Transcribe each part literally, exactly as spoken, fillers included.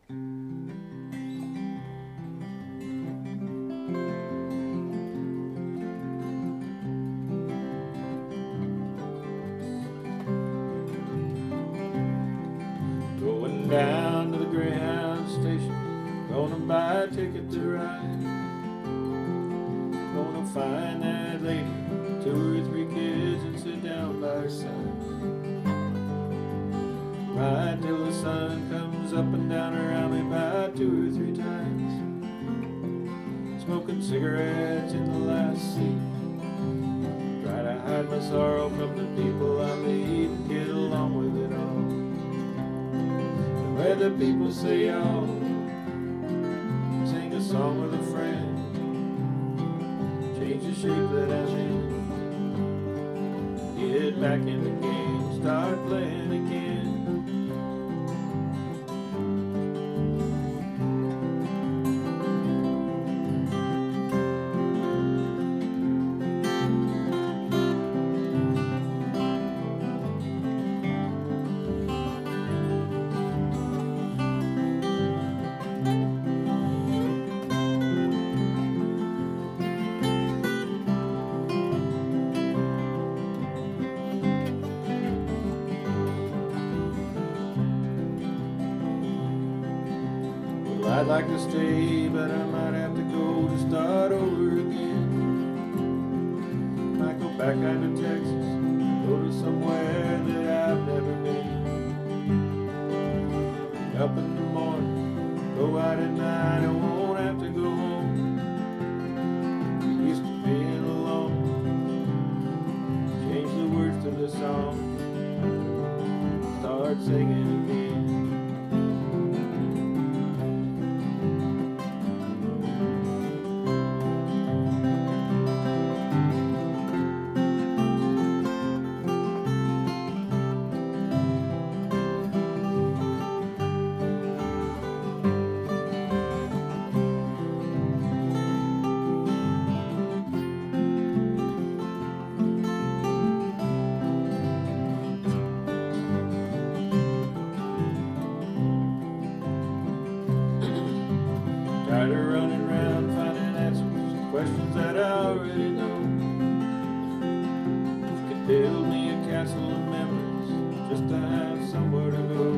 Going down to the Greyhound station, gonna buy a ticket to ride. Gonna find that lady, two or three kids, and sit down by her side. Ride till the sun comes up and down around me by two or three times. Smoking cigarettes in the last seat. Try to hide my sorrow from the people I meet and get along with it all. Where the people say y'all sing a song with a friend, change the shape that I'm in, get back in the game, start playing again. I'd like to stay, but I might have to go to start over again. Might go back out to Texas, go to somewhere that I've never been. Up in the morning, go out at night, I won't have to go home. Used to being alone, change the words to the song, start singing again. Tired of running around finding answers to questions that I already know. Could build me a castle of memories just to have somewhere to go.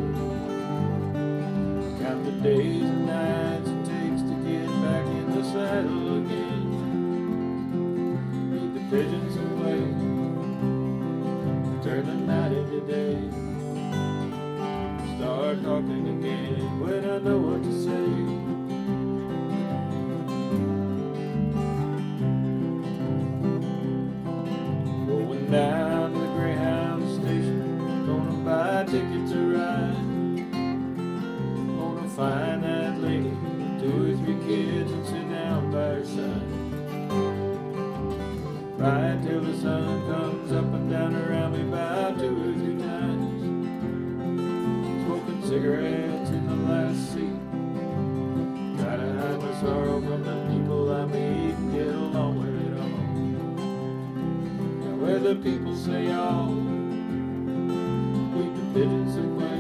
Count the days and nights it takes to get back in the saddle again. Feed the pigeons and play, turn the night into day. Start talking again when I know what to say. Down to the Greyhound station, gonna buy a ticket to ride. Gonna find that lady, two or three kids, and sit down by her side. Ride till the sun comes up and down around me by two or three times. Smoking cigarettes in the last seat. Try to hide my sorrow from the people I meet and get along with it all. Where the people say, oh, we the pigeons and play.